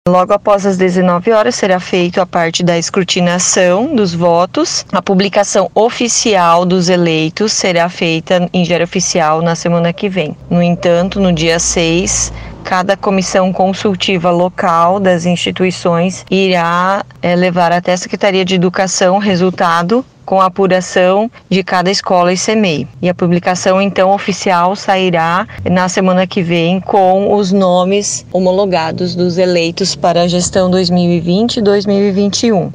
Logo após as 19 horas será feita a parte da escrutinação dos votos. A publicação oficial dos eleitos será feita em Diário Oficial na semana que vem. No entanto, no dia 6, cada comissão consultiva local das instituições irá levar até a Secretaria de Educação resultado com a apuração de cada escola e CMEI. E a publicação, então, oficial sairá na semana que vem com os nomes homologados dos eleitos para a gestão 2020 e 2021.